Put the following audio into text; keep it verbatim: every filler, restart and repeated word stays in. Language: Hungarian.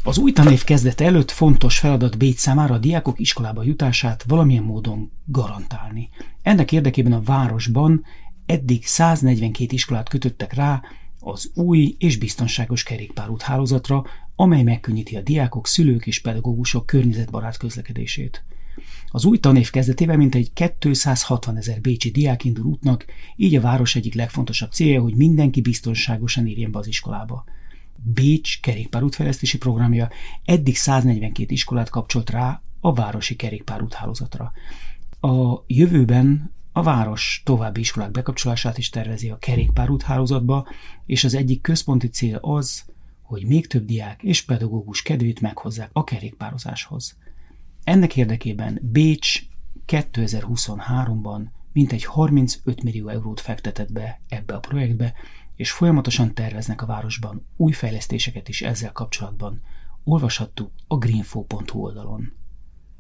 Az új tanév kezdete előtt fontos feladat Bécs számára a diákok iskolába jutását valamilyen módon garantálni. Ennek érdekében a városban eddig száznegyvenkét iskolát kötöttek rá az új és biztonságos kerékpárút hálózatra, amely megkönnyíti a diákok, szülők és pedagógusok környezetbarát közlekedését. Az új tanév kezdetében mintegy kétszázhatvanezer bécsi diák indul útnak, így a város egyik legfontosabb célja, hogy mindenki biztonságosan érjen be az iskolába. Bécs kerékpárútfejlesztési programja eddig száznegyvenkét iskolát kapcsolt rá a városi kerékpárút hálózatra. A jövőben a város további iskolák bekapcsolását is tervezi a kerékpárút hálózatba, és az egyik központi cél az, hogy még több diák és pedagógus kedvét meghozzák a kerékpározáshoz. Ennek érdekében Bécs kétezer-huszonháromban mintegy harmincöt millió eurót fektetett be ebbe a projektbe, és folyamatosan terveznek a városban új fejlesztéseket is ezzel kapcsolatban. Olvashattuk a greenfo pont hu oldalon.